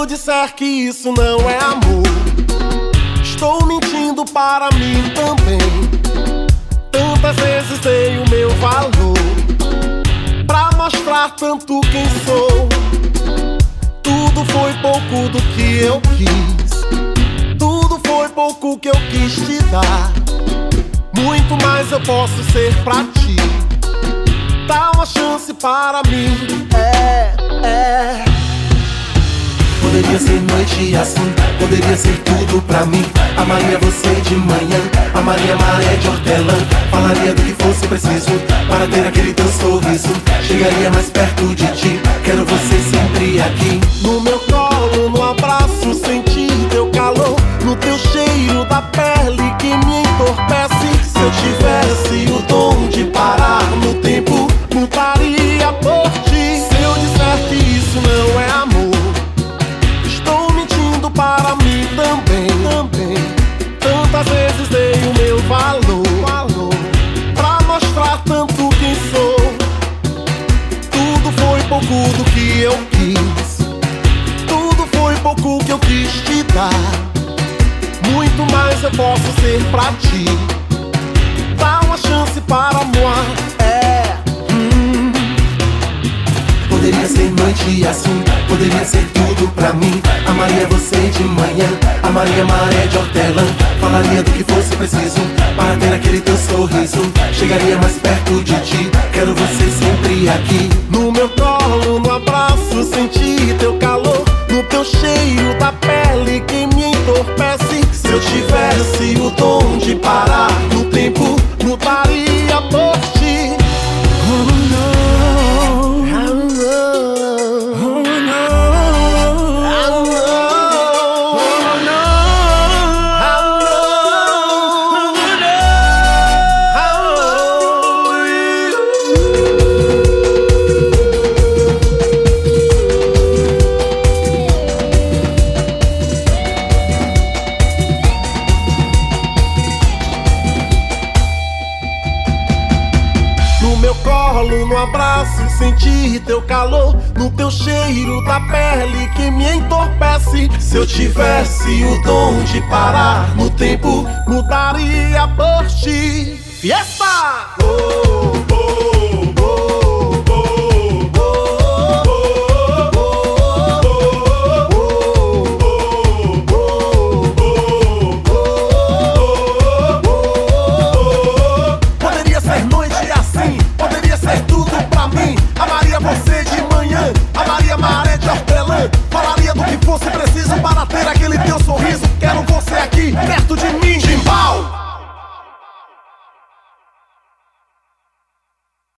eu disser que isso não é amor, estou mentindo para mim também. Tantas vezes dei o meu valor pra mostrar tanto quem sou. Tudo foi pouco do que eu quis, tudo foi pouco que eu quis te dar. Muito mais eu posso ser pra ti. Dá uma chance para mim. Poderia ser noite assim, poderia ser tudo pra mim. Amaria você de manhã, amaria maré de hortelã. Falaria do que fosse preciso para ter aquele teu sorriso. Chegaria mais perto de ti, quero você sempre aqui. No meu colo, no abraço, sentir teu calor, no teu cheiro da pele que me entorpece. Se eu tivesse o dom de parar no tempo, lutaria por ti. Se eu disser que isso não é amor, estou mentindo para mim também. Tantas vezes dei o meu valor pra mostrar tanto quem sou. Tudo foi pouco do que eu quis, tudo foi pouco que eu quis te dar. Muito mais eu posso ser pra ti. Dá uma chance para moi. Poderia ser noite assim, poderia ser tudo pra mim. Amaria você de manhã, amaria maré de hortelã. Falaria do que fosse preciso para ter aquele teu sorriso. Chegaria mais perto de ti, quero você sempre aqui. No meu colo, no abraço, sentir teu calor, no teu cheiro da pele que me entorpece. Se eu tivesse o dom de parar no tempo, lutaria por ti. No abraço, sentir teu calor, no teu cheiro da pele que me entorpece. Se eu tivesse o dom de parar no tempo, mudaria por ti. Fiesta! Oh, oh.